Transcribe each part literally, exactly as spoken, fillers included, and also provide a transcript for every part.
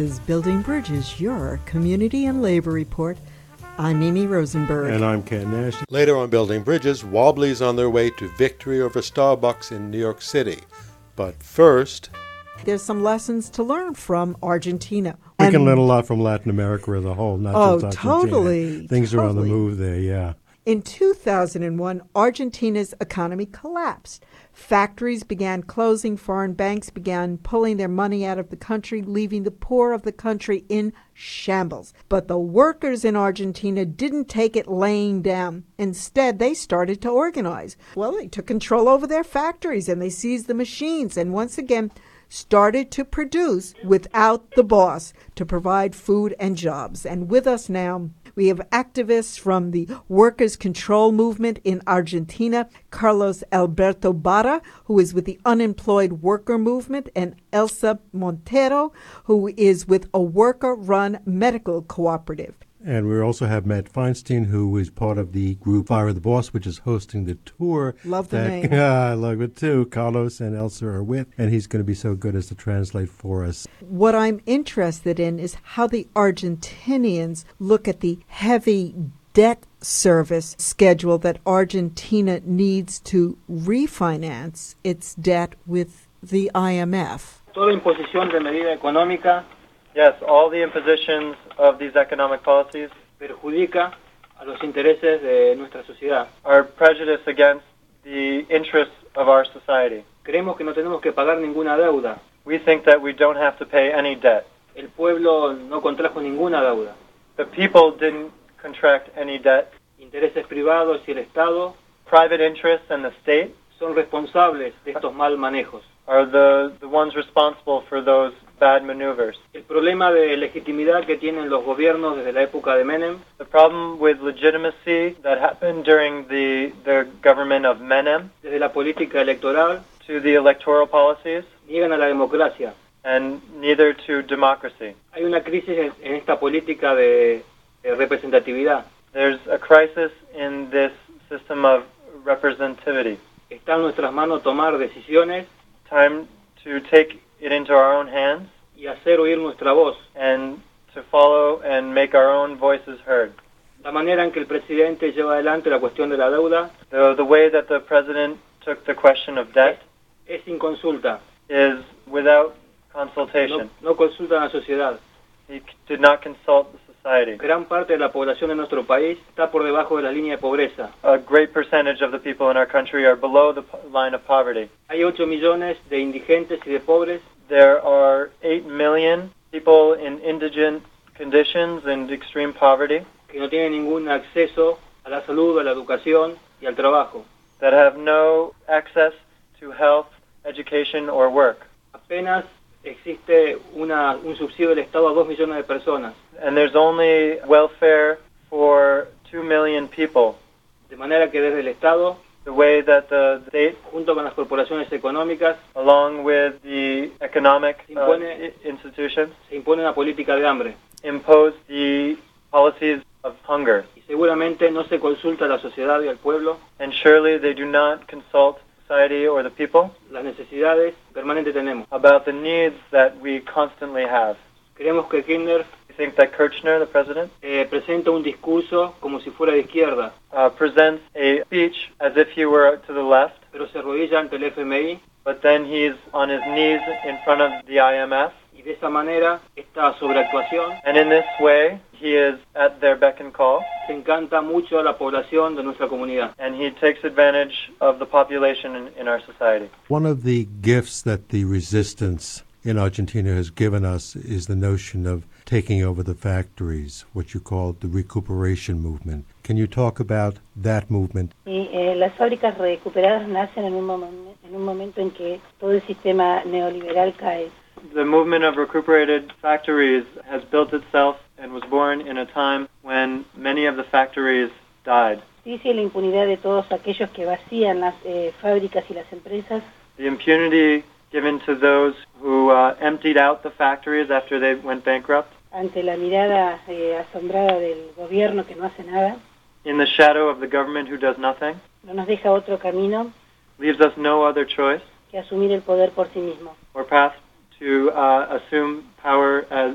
is Building Bridges, your community and labor report. I'm Mimi Rosenberg. And I'm Ken Nash. Later on Building Bridges, Wobbley's on their way to victory over Starbucks in New York City. But first, there's some lessons to learn from Argentina. We and, can learn a lot from Latin America as a whole, not oh, just Argentina. totally. Things totally. are on the move there, yeah. In two thousand one, Argentina's economy collapsed. Factories began closing, foreign banks began pulling their money out of the country, leaving the poor of the country in shambles. But the workers in Argentina didn't take it laying down. Instead, they started to organize. Well, they took control over their factories and they seized the machines and once again started to produce without the boss to provide food and jobs. And with us now, we have activists from the Workers' Control Movement in Argentina, Carlos Alberto Barra, who is with the Unemployed Worker Movement, and Elsa Montero, who is with a worker-run medical cooperative. And we also have Matt Feinstein, who is part of the group Fire the Boss, which is hosting the tour. Love the that, name. I love it too. Carlos and Elsa are with, and he's going to be so good as to translate for us. What I'm interested in is how the Argentinians look at the heavy debt service schedule that Argentina needs to refinance its debt with the I M F. Toda imposición de medida económica. Yes, all the impositions of these economic policies perjudica a los intereses de nuestra sociedad. Are prejudice against the interests of our society. Creemos que no tenemos que pagar ninguna deuda. We think that we don't have to pay any debt. El pueblo no contrajo ninguna deuda. The people didn't contract any debt. Intereses privados y el Estado, private interests and the state, son responsables de estos mal manejos. Are the, the ones responsible for those bad maneuvers. El problema de legitimidad que tienen los gobiernos desde la época de Menem. The problem with legitimacy that happened during the, the government of Menem. Desde la política electoral. To the electoral policies. Niegan a la democracia. And neither to democracy. Hay una crisis en esta política de, de representatividad. There's a crisis in this system of representativity. Está en nuestras manos tomar decisiones. Time to take it into our own hands. Y hacer oír nuestra voz. And to follow and make our own voices heard. La manera en que el presidente lleva adelante la cuestión de la deuda. The, the way that the president took the question of debt. Es, es sin consulta. Is without consultation. No, no consulta a la sociedad. He did not consult the society. Gran parte de la población de nuestro país está por debajo de la línea de pobreza. A great percentage of the people in our country are below the line of poverty. Hay ocho millones de indigentes y de pobres. There are eight million people in indigent conditions and extreme poverty. Que no tienen ningún acceso a la salud, a la educación y al trabajo. That have no access to health, education, or work. Apenas existe una, un subsidio del Estado a dos millones de personas. And there's only welfare for two million people. De manera que desde el Estado, the way that the state, junto con las corporaciones económicas, along with the economic se impone, uh, institutions, se impone una política de hambre. Impose the policies of hunger. Y seguramente no se consulta a la sociedad y al pueblo. And surely they do not consult society or the people. Las necesidades permanentes tenemos. About the needs that we constantly have. Creemos que Kirchner, I think that Kirchner, the president, eh, presenta un discurso como si fuera de izquierda. Uh, presents a speech as if he were to the left. Pero se arrodilla ante el F M I. But then he's on his knees in front of the I M F. Y de esa manera, esta sobreactuación, and in this way, he is at their beck and call. Se encanta mucho a la población de nuestra comunidad. And he takes advantage of the population in, in our society. One of the gifts that the resistance in Argentina has given us is the notion of taking over the factories, what you call the recuperation movement. Can you talk about that movement? Y, eh, las fábricas recuperadas nacen en un, mom- en un momento en que todo el sistema neoliberal cae. The movement of recuperated factories has built itself and was born in a time when many of the factories died. Dice la impunidad de todos aquellos que vacían las eh, fábricas y las empresas. The impunity given to those who uh, emptied out the factories after they went bankrupt. Ante la mirada eh, asombrada del gobierno que no hace nada. In the shadow of the government who does nothing. No nos deja otro camino. Leaves us no other choice. Que asumir el poder por sí mismo. Or path to uh, assume power as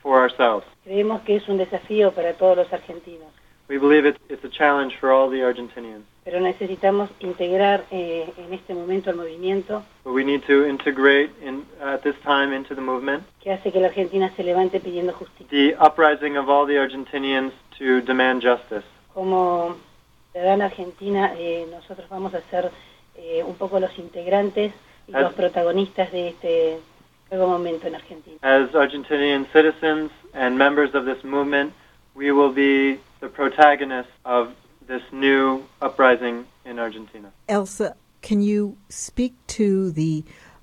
for ourselves. Creemos que es un desafío para todos los argentinos, We believe it's, it's a challenge for all the Argentinians. pero necesitamos integrar eh, en este momento el movimiento But we need to integrate in, at this time into the movement que hace que la Argentina se levante pidiendo justicia. the uprising of all the Argentinians to demand justice. Como ciudadana argentina, eh, nosotros vamos a ser eh, un poco los integrantes y As- los protagonistas de este nuevo momento en Argentina. As Argentinian citizens and members of this movement, we will be the protagonists of this new uprising in Argentina. Elsa, can you speak to the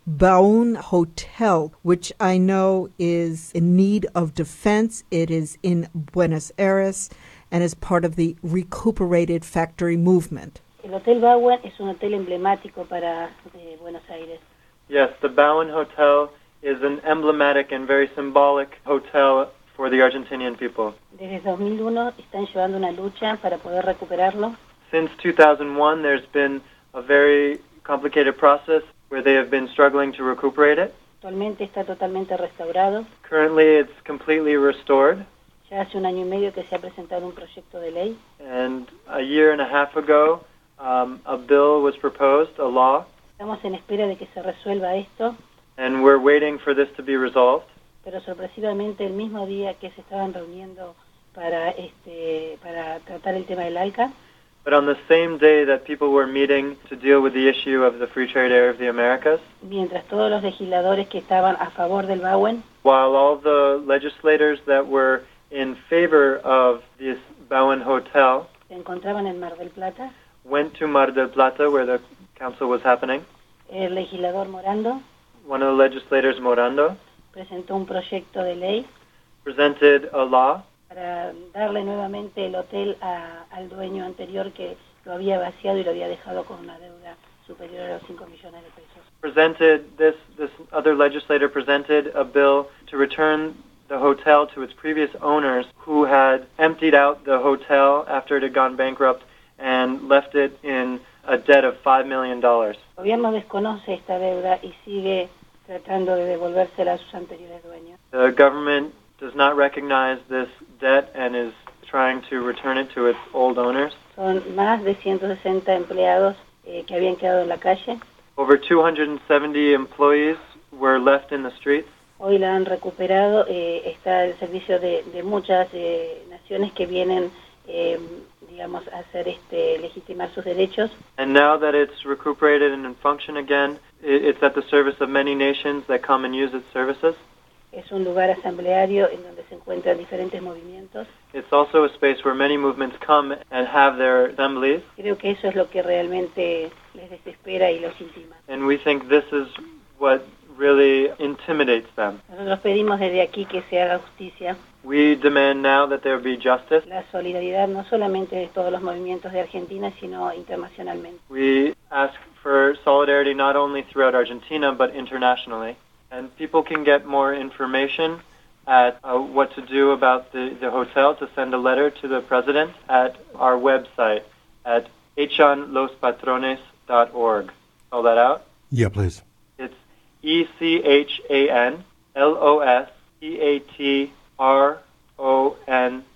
Baun Hotel, which I know is in need of defense? It is in Buenos Aires and is part of the recuperated factory movement. El Hotel Bauen es un hotel emblemático para eh, Buenos Aires. Yes, the Bowen Hotel is an emblematic and very symbolic hotel for the Argentinian people. Desde dos mil uno están llevando una lucha para poder recuperarlo. Since two thousand one, there's been a very complicated process where they have been struggling to recuperate it. Actualmente está totalmente restaurado. Currently, it's completely restored, Ya hace un año y medio que se ha presentado un proyecto de ley. and a year and a half ago, um, a bill was proposed, a law, Estamos en espera de que se resuelva esto, and we're waiting for this to be resolved. pero sorpresivamente el mismo día que se estaban reuniendo para este para tratar el tema del ALCA, But on the same day that people were meeting to deal with the issue of the free trade area of the Americas, mientras todos los legisladores que estaban a favor del Bauen while all the legislators that were in favor of this Bowen Hotel se encontraban en Mar del Plata, went to Mar del Plata where the council was happening, el legislador Morando one of the legislators, Morando, presentó un proyecto de ley presented a law para darle nuevamente el hotel a- al dueño anterior que lo había vaciado y lo había dejado con una deuda superior a los cinco millones de pesos. presented this this other legislator presented a bill to return the hotel to its previous owners who had emptied out the hotel after it had gone bankrupt and left it in a debt of five million dollars. El gobierno desconoce esta deuda y sigue tratando de devolvérsela a sus anteriores dueños. The government does not recognize this debt and is trying to return it to its old owners. Son más de ciento sesenta empleados eh, que habían quedado en la calle. Over two hundred seventy employees were left in the streets. Hoy la han recuperado. Eh, está el servicio de, de muchas eh, naciones que vienen, eh, digamos, a hacer este legitimar sus derechos. And now that it's recuperated and in function again, i- it's at the service of many nations that come and use its services. Es un lugar asambleario en donde se encuentran diferentes movimientos. It's also a space where many movements come and have their assemblies, Creo que eso es lo que realmente les desespera y los intima. and we think this is what really intimidates them. Nosotros pedimos desde aquí que se haga justicia, We demand now that there be justice. la solidaridad no solamente de todos los movimientos de Argentina, sino internacionalmente. We ask for solidarity not only throughout Argentina, but internationally. And people can get more information at uh, what to do about the, the hotel, to send a letter to the president at our website at echan los patrones dot org. Spell that out. Yeah, please. It's E C H A N L O S P A T R O N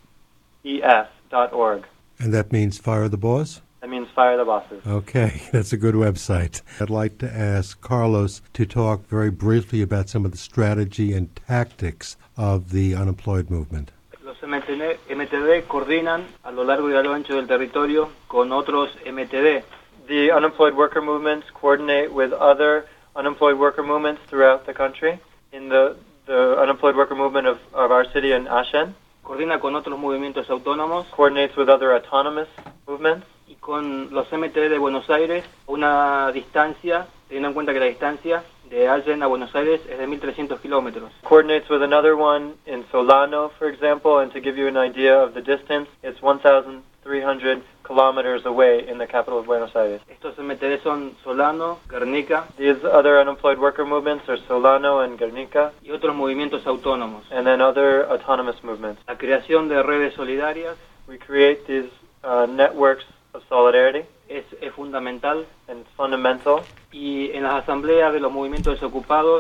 E S dot org. And that means fire the boss? That means fire the bosses. Okay, that's a good website. I'd like to ask Carlos to talk very briefly about some of the strategy and tactics of the unemployed movement. Los M T D, M T D coordinan a lo largo y a lo ancho del territorio con otros M T D. The unemployed worker movements coordinate with other unemployed worker movements throughout the country. In the, the unemployed worker movement of, of our city in Ashen, Coordina con otros movimientos autónomos coordinates with other autonomous movements, y con los M T D de Buenos Aires a una distancia, teniendo en cuenta que la distancia de Allen a Buenos Aires es de mil trescientos kilómetros. coordinates with another one in Solano, for example, and to give you an idea of the distance, it's one thousand three hundred kilometers away in the capital of Buenos Aires. Estos M T D son Solano, Guernica These other unemployed worker movements are Solano and Guernica, y otros movimientos autónomos. and then other autonomous movements. La creación de redes solidarias We create these uh, networks of solidarity, es, es fundamental and it's fundamental. y en las asambleas de los movimientos desocupados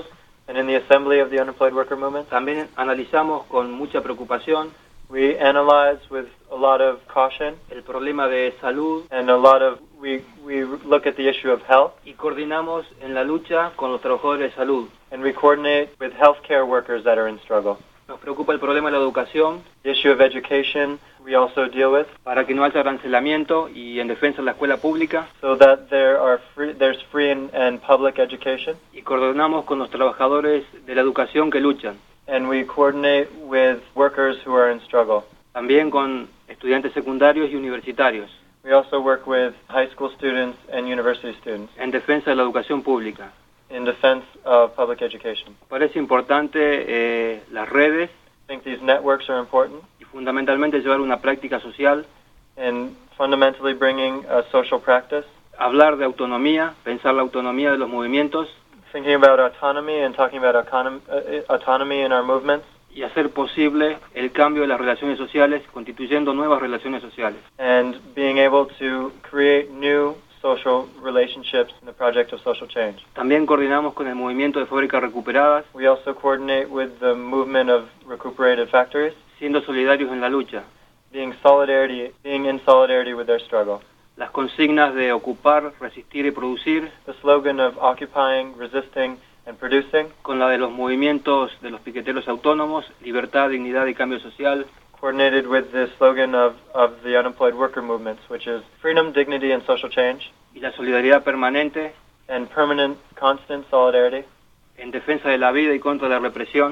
And in the assembly of the unemployed worker movement, también analizamos con mucha preocupación we analyze with a lot of caution el problema de salud and a lot of, we, we look at the issue of health, y coordinamos en la lucha con los trabajadores de salud. and we coordinate with healthcare workers that are in struggle. Nos preocupa el problema de la educación The issue of education we also deal with, para que no haya arancelamiento y en defensa de la escuela pública, so that there are free, there's free and, and public education, y coordinamos con los trabajadores de la educación que luchan, and we coordinate with workers who are in struggle. también con estudiantes secundarios y universitarios, We also work with high school students and university students en defensa de la educación pública. in defense of public education. Parece importante eh, las redes I think these networks are important, y fundamentalmente llevar una práctica social, and fundamentally bringing a social practice, hablar de autonomía, pensar la autonomía de los movimientos thinking about autonomy and talking about autonom- uh, autonomy in our movements, y hacer posible el cambio de las relaciones sociales, constituyendo nuevas relaciones sociales. and being able to create new social relationships in the project of social change. También coordinamos con el movimiento de fábricas recuperadas, We also coordinate with the movement of recuperated factories, siendo solidarios en la lucha. being solidarity, being in solidarity with their struggle. Las consignas de ocupar, resistir y producir, The slogan of occupying, resisting, and producing, con la de los movimientos de los piqueteros autónomos, libertad, dignidad y cambio social, coordinated with the slogan of, of the unemployed worker movements, which is freedom, dignity, and social change, y la solidaridad permanente and permanent, constant solidarity en defensa de la vida y contra la represión.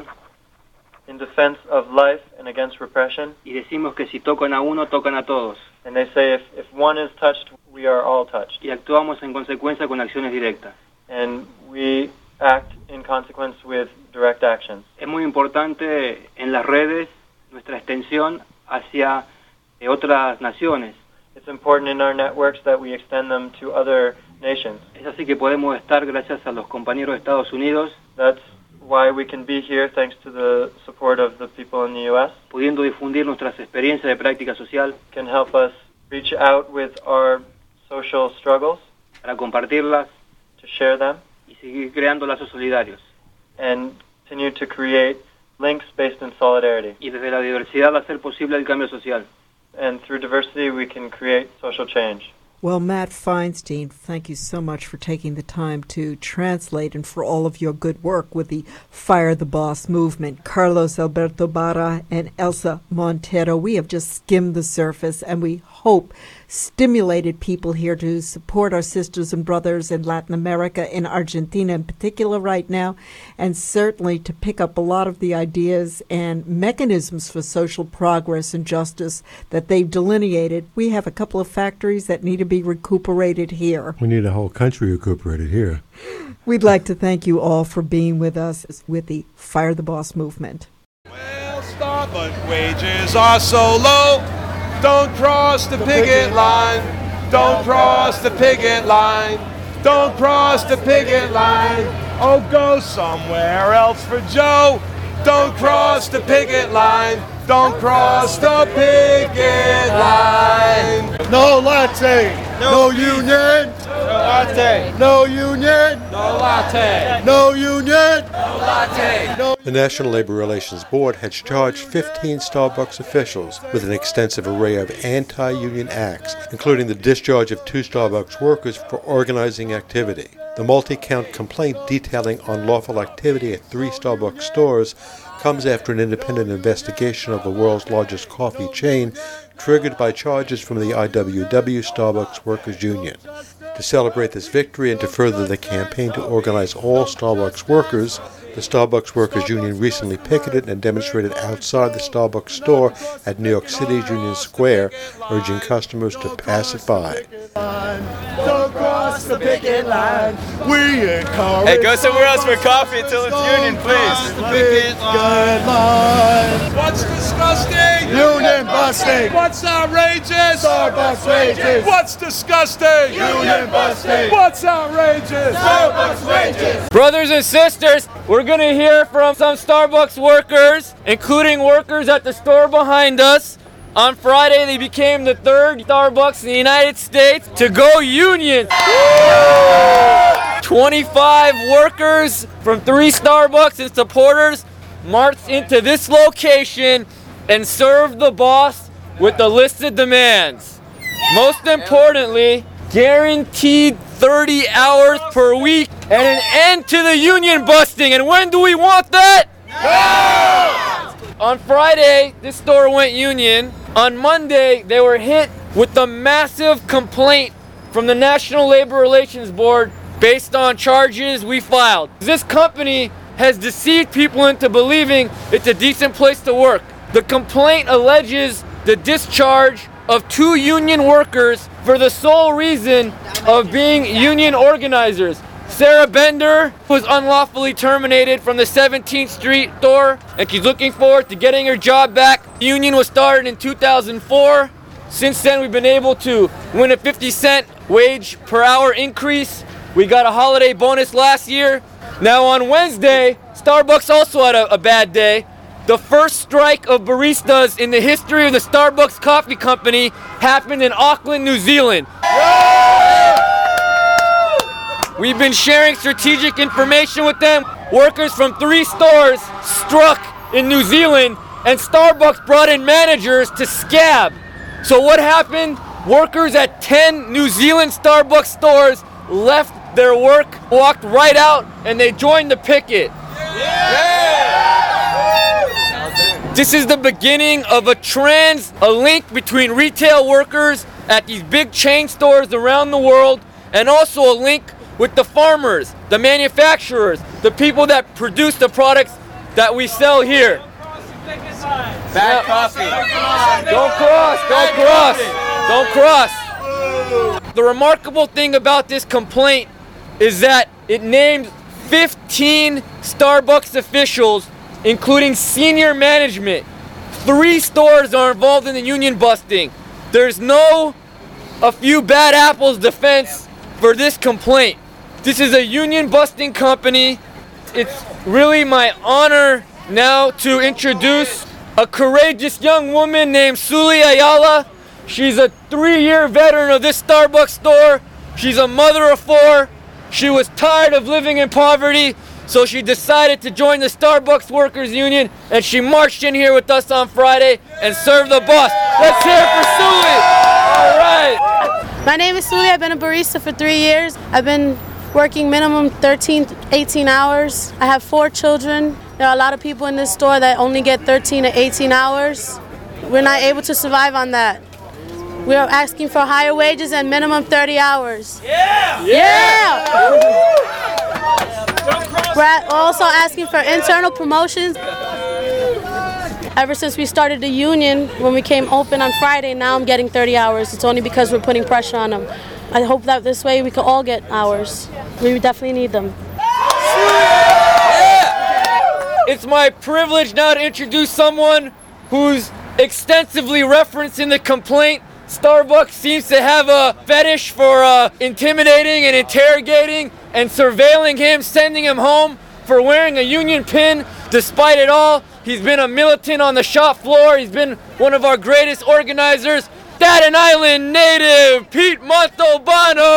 in defense of life and against repression. Y decimos que si tocan a uno, tocan a todos. And they say if, if one is touched, we are all touched. Y actuamos en consecuencia con acciones directas. And we act in consequence with direct actions. Es muy importante en las redes nuestra extensión hacia eh, otras naciones. It's important in our networks that we extend them to other nations. Es así que podemos estar gracias a los compañeros de Estados Unidos, That's why we can be here thanks to the support of the people in the U S. pudiendo difundir nuestras experiencias de práctica social Can help us reach out with our social struggles, para compartirlas to share them, y seguir creando lazos solidarios. and continue to create links based in solidarity. Y desde la diversidad hacer posible el cambio social. And through diversity, we can create social change. Well, Matt Feinstein, thank you so much for taking the time to translate and for all of your good work with the Fire the Boss movement. Carlos Alberto Barra and Elsa Montero, we have just skimmed the surface, and we hope stimulated people here to support our sisters and brothers in Latin America, in Argentina in particular right now, and certainly to pick up a lot of the ideas and mechanisms for social progress and justice that they've delineated. We have a couple of factories that need to be recuperated here. We need a whole country recuperated here. We'd like to thank you all for being with us with the Fire the Boss movement. Well, stop, but wages are so low. Don't cross the picket line. Don't cross the picket line. Don't cross the picket line. Oh, go somewhere else for Joe. Don't cross the picket line. Don't cross the picket line. No latte. No union. No latte. No union. No latte. No union. No latte. No. The National Labor Relations Board has charged fifteen Starbucks officials with an extensive array of anti-union acts, including the discharge of two Starbucks workers for organizing activity. The multi-count complaint detailing unlawful activity at three Starbucks stores comes after an independent investigation of the world's largest coffee chain, triggered by charges from the I W W Starbucks Workers Union. To celebrate this victory and to further the campaign to organize all Starbucks workers, the Starbucks Workers Union recently picketed and demonstrated outside the Starbucks store at New York City's Union Square, urging customers to pass it by. Don't cross the picket line. We encourage. Hey, go somewhere else for coffee until it's union, please. The picket line. What's disgusting? Union busting. What's outrageous? Starbucks wages. What's disgusting? Union busting. What's outrageous? Starbucks wages. Brothers and sisters, we're going to hear from some Starbucks workers, including workers at the store behind us. On Friday, they became the third Starbucks in the United States to go union. twenty-five workers from three Starbucks and supporters marched into this location and served the boss with the listed demands. Most importantly, guaranteed thirty hours per week and an end to the union busting. And when do we want that? No! On Friday, this store went union. On Monday, they were hit with the massive complaint from the National Labor Relations Board based on charges we filed. This company has deceived people into believing it's a decent place to work. The complaint alleges the discharge of two union workers for the sole reason of being union organizers. Sarah Bender was unlawfully terminated from the seventeenth Street store, and she's looking forward to getting her job back. The union was started in two thousand four. Since then, we've been able to win a fifty cent wage per hour increase. We got a holiday bonus last year. Now on Wednesday, Starbucks also had a, a bad day. The first strike of baristas in the history of the Starbucks Coffee Company happened in Auckland, New Zealand. We've been sharing strategic information with them. Workers from three stores struck in New Zealand, and Starbucks brought in managers to scab. So what happened? Workers at ten New Zealand Starbucks stores left their work, walked right out, and they joined the picket. This is the beginning of a trend, a link between retail workers at these big chain stores around the world, and also a link with the farmers, the manufacturers, the people that produce the products that we sell here. Bad coffee. Don't cross, don't cross, don't cross. The remarkable thing about this complaint is that it named fifteen Starbucks officials, including senior management. Three stores are involved in the union busting. There's no a few bad apples defense for this complaint. This is a union busting company. It's really my honor now to introduce a courageous young woman named Suli Ayala. She's a three-year veteran of this Starbucks store. She's a mother of four. She was tired of living in poverty, so she decided to join the Starbucks Workers Union, and she marched in here with us on Friday and served the boss. Let's hear it for Suli. All right. My name is Suli. I've been a barista for three years. I've been working minimum thirteen, eighteen hours. I have four children. There are a lot of people in this store that only get thirteen to eighteen hours. We're not able to survive on that. We are asking for higher wages and minimum thirty hours. Yeah! Yeah! We're also asking for internal promotions. Ever since we started the union, when we came open on Friday, now I'm getting thirty hours. It's only because we're putting pressure on them. I hope that this way we can all get hours. We definitely need them. It's my privilege now to introduce someone who's extensively referenced in the complaint. Starbucks seems to have a fetish for uh, intimidating and interrogating and surveilling him, sending him home for wearing a union pin. Despite it all, he's been a militant on the shop floor. He's been one of our greatest organizers. Staten Island native, Pete Montalbano!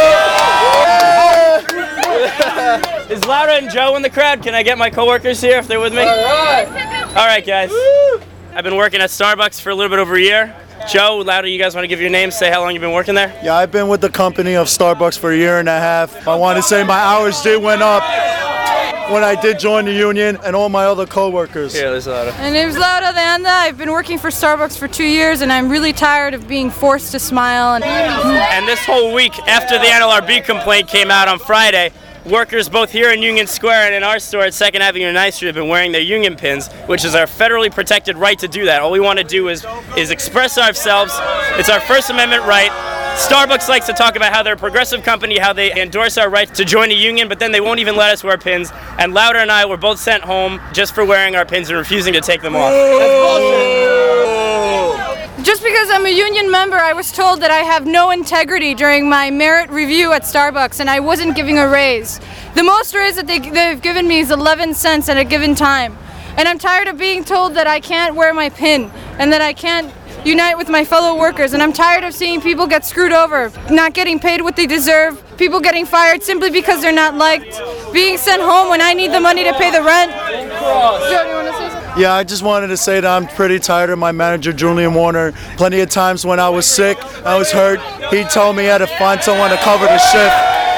Is Laura and Joe in the crowd? Can I get my coworkers here if they're with me? All right. All right, guys. I've been working at Starbucks for a little bit over a year. Joe, Laura, you guys want to give your names, say how long you've been working there? Yeah, I've been with the company of Starbucks for a year and a half. I want to say my hours did went up when I did join the union, and all my other coworkers. Here, there's Laura. My name's Laura Leanda. I've been working for Starbucks for two years, and I'm really tired of being forced to smile. And, and this whole week, after the N L R B complaint came out on Friday, workers both here in Union Square and in our store at second Avenue and ninth Street have been wearing their union pins, which is our federally protected right to do that. All we want to do is, is express ourselves. It's our First Amendment right. Starbucks likes to talk about how they're a progressive company, how they endorse our right to join a union, but then they won't even let us wear pins. And Lauder and I were both sent home just for wearing our pins and refusing to take them off. That's bullshit. Just because I'm a union member, I was told that I have no integrity during my merit review at Starbucks, and I wasn't giving a raise. The most raise that they, they've given me is eleven cents at a given time. And I'm tired of being told that I can't wear my pin and that I can't unite with my fellow workers, and I'm tired of seeing people get screwed over, not getting paid what they deserve, people getting fired simply because they're not liked, being sent home when I need the money to pay the rent. Joe, do you want to say something? Yeah, I just wanted to say that I'm pretty tired of my manager, Julian Warner. Plenty of times when I was sick, I was hurt, he told me he had to find someone to cover the shift.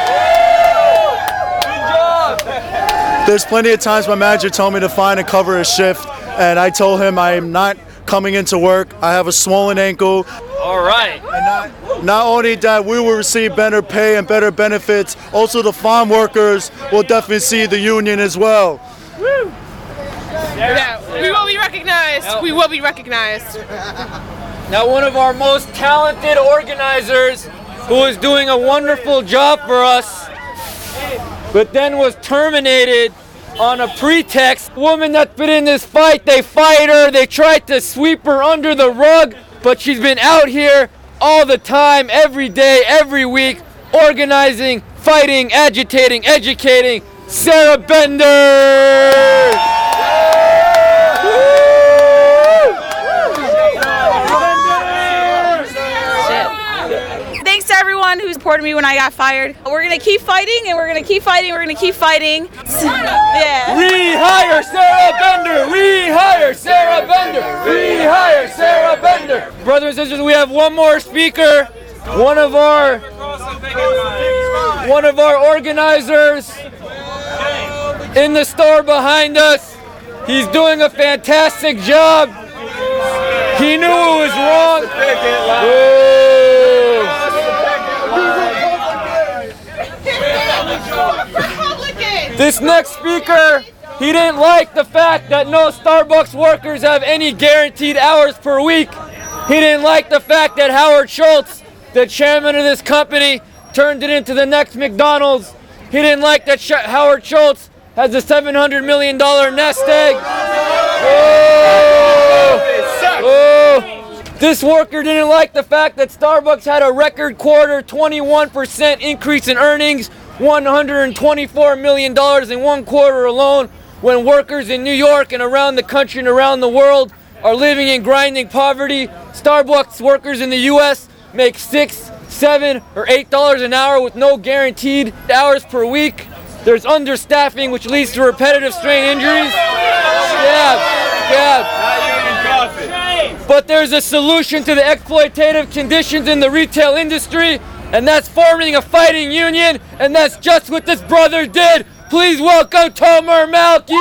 There's plenty of times my manager told me to find and cover a shift, and I told him I am not coming into work. I have a swollen ankle. All right. And not, not only that, we will receive better pay and better benefits. Also, the farm workers will definitely see the union as well. Woo. Yeah, we will be recognized. Now, we will be recognized. Now, one of our most talented organizers, who is doing a wonderful job for us, but then was terminated on a pretext. Woman that's been in this fight, they fight her, they tried to sweep her under the rug, but she's been out here all the time, every day, every week, organizing, fighting, agitating, educating. Sarah Bender! Thanks to everyone who supported me when I got fired. We're gonna keep fighting, and we're gonna keep fighting, we're gonna keep fighting. Yeah. Rehire Sarah Bender! Rehire Sarah Bender! Rehire Sarah Bender! Brothers and sisters, we have one more speaker. One of our one of our organizers in the store behind us. He's doing a fantastic job. He knew it was wrong. Ooh. This next speaker, he didn't like the fact that no Starbucks workers have any guaranteed hours per week. He didn't like the fact that Howard Schultz, the chairman of this company, turned it into the next McDonald's. He didn't like that Sh- Howard Schultz has a seven hundred million dollars nest egg. Oh. Oh. This worker didn't like the fact that Starbucks had a record quarter, twenty-one percent increase in earnings, one hundred twenty-four million dollars in one quarter alone, when workers in New York and around the country and around the world are living in grinding poverty. Starbucks workers in the U S make six, seven, or eight dollars an hour with no guaranteed hours per week. There's understaffing, which leads to repetitive strain injuries. Yeah, yeah. But there's a solution to the exploitative conditions in the retail industry, and that's forming a fighting union, and that's just what this brother did. Please welcome Tomer Malki.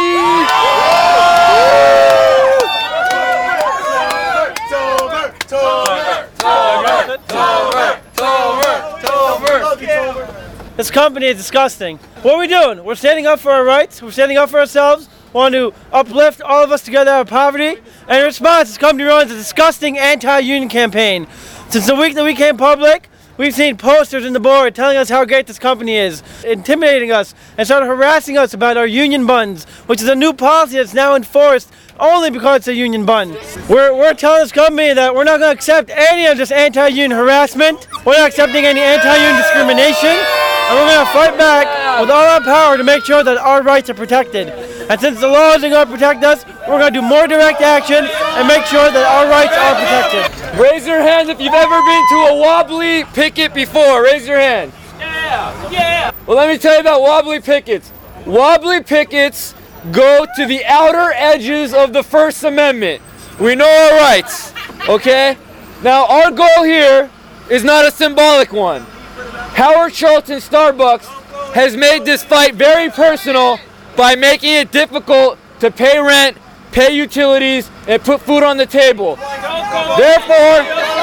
Tomer, Tomer, Tomer, Tomer, Tomer, Tomer. This company is disgusting. What are we doing? We're standing up for our rights. We're standing up for ourselves. We want to uplift all of us together out of poverty. And in response, this company runs a disgusting anti-union campaign. Since the week that we came public, we've seen posters in the board telling us how great this company is, intimidating us, and started harassing us about our union buns, which is a new policy that's now enforced only because it's a union bun. We're, we're telling this company that we're not going to accept any of this anti-union harassment. We're not accepting any anti-union discrimination. And we're going to fight back with all our power to make sure that our rights are protected. And since the law isn't going to protect us, we're going to do more direct action and make sure that our rights are protected. Raise your hands if you've ever been to a wobbly picket before. Raise your hand. Yeah, yeah. Well, let me tell you about wobbly pickets. Wobbly pickets go to the outer edges of the First Amendment. We know our rights, okay? Now, our goal here is not a symbolic one. Howard Schultz and Starbucks has made this fight very personal by making it difficult to pay rent, pay utilities, and put food on the table. Therefore,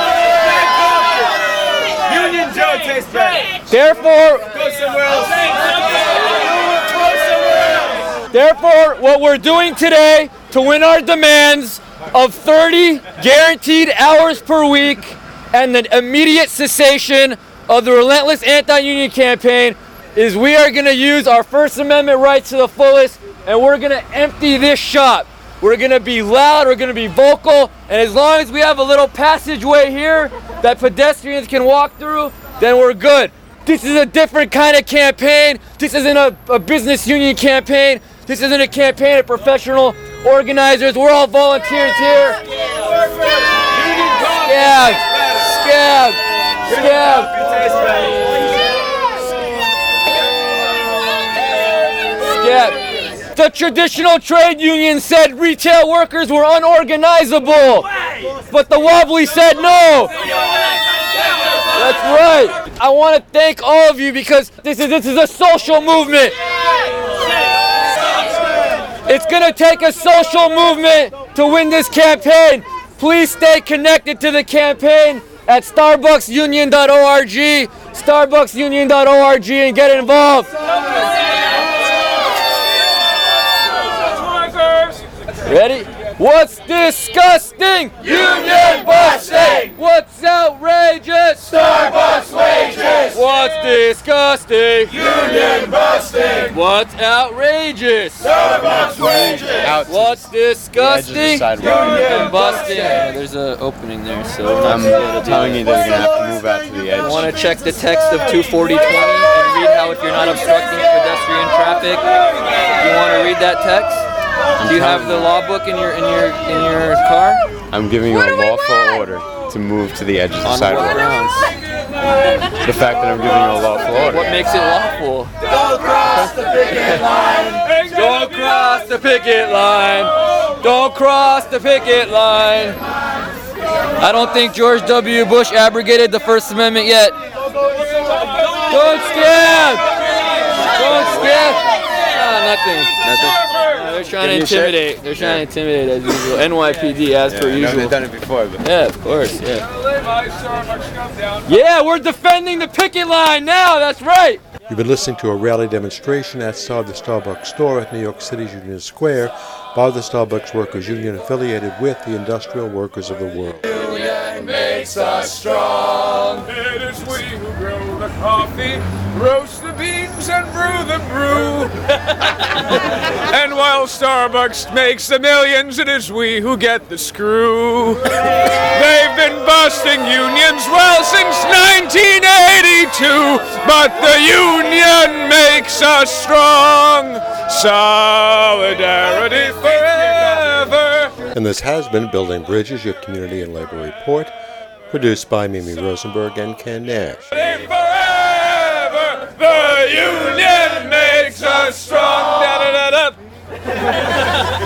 Union Joe tastes bad. Therefore, Go somewhere else. Therefore, what we're doing today to win our demands of thirty guaranteed hours per week and the immediate cessation of the relentless anti-union campaign is we are going to use our First Amendment rights to the fullest, and we're going to empty this shop. We're going to be loud, we're going to be vocal, and as long as we have a little passageway here that pedestrians can walk through, then we're good. This is a different kind of campaign. This isn't a, a business union campaign. This isn't a campaign of professional organizers. We're all volunteers here. scab! Scab! Scab! The traditional trade union said retail workers were unorganizable, but the Wobbly said no. That's right. I want to thank all of you because this is this is a social movement. It's going to take a social movement to win this campaign. Please stay connected to the campaign at starbucks union dot org, starbucks union dot org, and get involved. Ready? What's disgusting? Union busting! What's outrageous? Starbucks wages! What's disgusting? Union busting! What's outrageous? Starbucks wages! Out. What's disgusting? Union busting. Yeah, there's an opening there, so I'm telling you that you're gonna have to move out to the edge. I want to check the text of two forty twenty and read how if you're not obstructing pedestrian traffic. You want to read that text? Do you have the law book in your in your in your car? I'm giving you a lawful order to move to the edge of the On sidewalk. what grounds? The fact that I'm giving you a lawful order. What makes it lawful? Don't cross the picket line! Don't cross the picket line! Don't cross the picket line! I don't think George W. Bush abrogated the First Amendment yet. Don't scab! Don't scab! Ah, nothing. Nothing. No, they're trying to intimidate. They're trying to intimidate as usual. N Y P D as per Yeah, I know usual. they've done it before, but Yeah, of course. Yeah. Yeah, we're defending the picket line now. That's right. You've been listening to a rally demonstration outside the Starbucks store at New York City's Union Square by the Starbucks Workers Union affiliated with the Industrial Workers of the World. Union makes us strong. It is we who grow the coffee, roast the beans, and brew the brew. And while Starbucks makes the millions, it is we who get the screw. They've been busting unions well since nineteen eighty-two, but the union makes us strong. Solidarity forever. And this has been Building Bridges, your community and labor report, produced by Mimi Rosenberg and Ken Nash. Forever, the union makes us strong. Da, da, da, da.